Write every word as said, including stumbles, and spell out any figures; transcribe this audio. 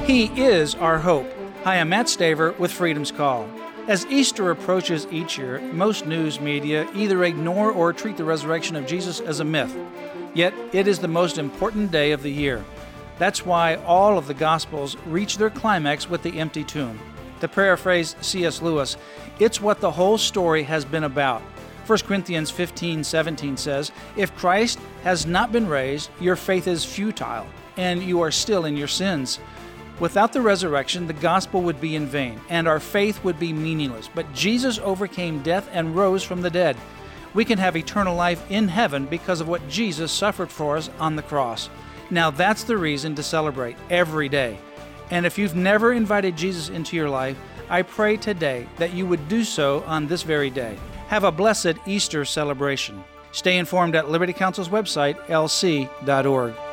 He is our hope. Hi, I'm Matt Staver with Freedom's Call. As Easter approaches each year, most news media either ignore or treat the resurrection of Jesus as a myth. Yet, it is the most important day of the year. That's why all of the Gospels reach their climax with the empty tomb. To paraphrase C S Lewis, it's what the whole story has been about. First Corinthians fifteen seventeen says, "If Christ has not been raised, your faith is futile, and you are still in your sins." Without the resurrection, the gospel would be in vain, and our faith would be meaningless. But Jesus overcame death and rose from the dead. We can have eternal life in heaven because of what Jesus suffered for us on the cross. Now that's the reason to celebrate every day. And if you've never invited Jesus into your life, I pray today that you would do so on this very day. Have a blessed Easter celebration. Stay informed at Liberty Counsel's website, L C dot org.